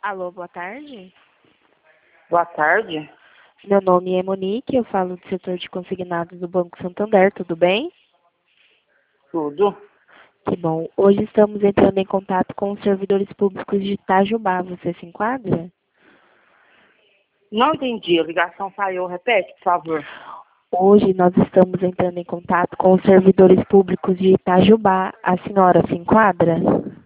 Alô, boa tarde. Boa tarde. Meu nome é Monique, eu falo do setor de consignados do Banco Santander, tudo bem? Tudo? Que bom. Hoje estamos entrando em contato com os servidores públicos de Itajubá. Você se enquadra? Não entendi. A ligação falhou. Repete, por favor. Hoje nós estamos entrando em contato com os servidores públicos de Itajubá. A senhora se enquadra?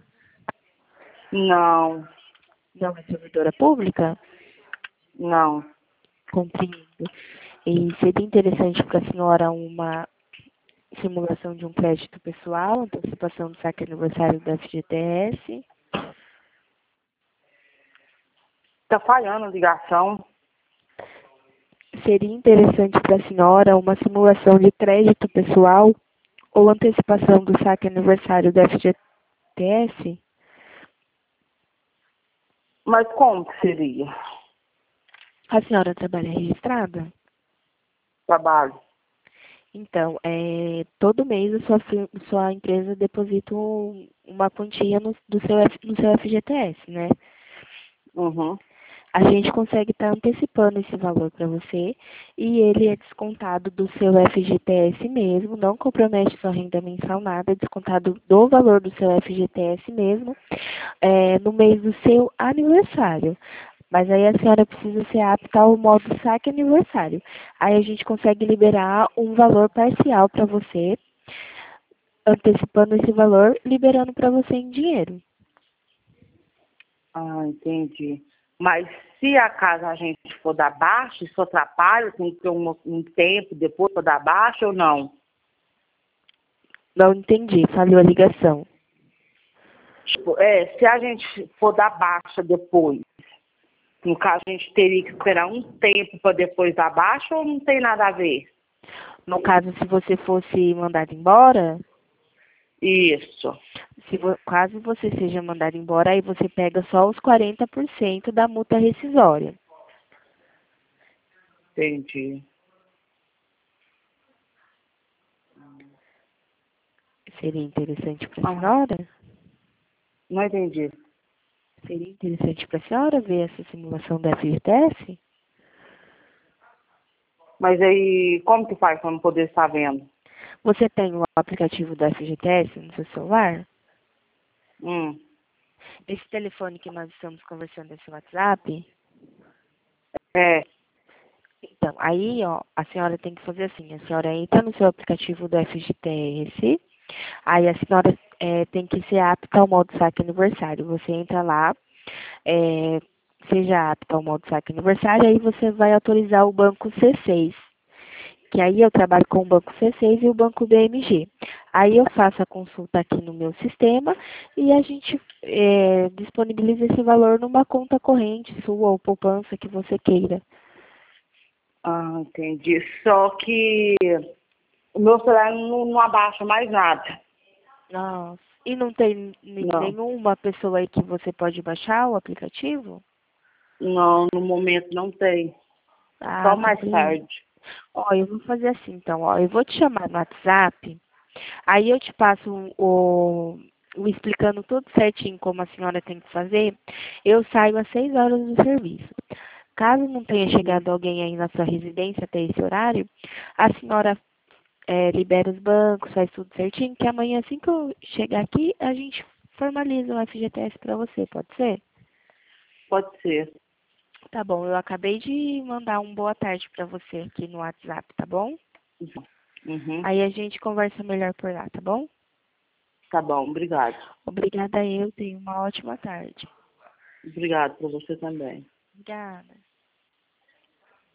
Não, Não é servidora pública? não. Compreendo. E seria interessante para a senhora uma simulação de um crédito pessoal, antecipação do saque aniversário da FGTS. Tá falhando a ligação. Seria interessante para a senhora uma simulação de crédito pessoal ou antecipação do saque aniversário da FGTS? Mas como que seria? A senhora trabalha registrada? Trabalho. Então, todo mês sua empresa deposita uma quantia no seu FGTS, né? Uhum. A gente consegue estar antecipando esse valor para você e ele é descontado do seu FGTS mesmo, não compromete sua renda mensal nada, é descontado do valor do seu FGTS mesmo, no mês do seu aniversário. Mas aí a senhora precisa ser apta ao modo saque aniversário. Aí a gente consegue liberar um valor parcial para você, antecipando esse valor, liberando para você em dinheiro. Ah, entendi. Mas se acaso a gente for dar baixa, isso atrapalha, tem que ter um tempo depois para dar baixa ou não? Não entendi, falhou a ligação. Tipo, se a gente for dar baixa depois, no caso a gente teria que esperar um tempo para depois dar baixa ou não tem nada a ver? No caso, se você fosse mandado embora, Isso. caso você seja mandado embora, aí você pega só os 40% da multa rescisória. Entendi. Seria interessante para a senhora? Não entendi. Seria interessante para a senhora ver essa simulação da FGTS? Mas aí, como que faz para não poder estar vendo? Você tem o aplicativo da FGTS no seu celular? Hum, Esse telefone que nós estamos conversando, esse WhatsApp? é, Então, aí, ó, a senhora tem que fazer assim, a senhora entra no seu aplicativo do FGTS, aí a senhora tem que ser apta ao modo saque aniversário. Você entra lá, seja apta ao modo saque aniversário, aí você vai autorizar o banco C6, que aí eu trabalho com o banco C6 e o banco BMG. Aí eu faço a consulta aqui no meu sistema e a gente disponibiliza esse valor numa conta corrente sua ou poupança que você queira. entendi. Só que o meu celular não abaixa mais nada. Nossa. E não tem Não, nenhuma pessoa aí que você pode baixar o aplicativo? não, no momento não tem. Ah, Só mais compreendo. tarde. Ó, eu vou fazer assim, então, ó, eu vou te chamar no WhatsApp, aí eu te passo o explicando tudo certinho como a senhora tem que fazer. Eu saio às 6 horas do serviço. Caso não tenha chegado alguém aí na sua residência até esse horário, a senhora libera os bancos, faz tudo certinho, que amanhã, assim que eu chegar aqui, a gente formaliza o FGTS para você, pode ser? Pode ser. Tá bom, eu acabei de mandar um boa tarde para você aqui no WhatsApp, tá bom? Uhum. Aí a gente conversa melhor por lá, tá bom? Tá bom, obrigado. Obrigada eu, tenha uma ótima tarde. Obrigado para você também. Obrigada.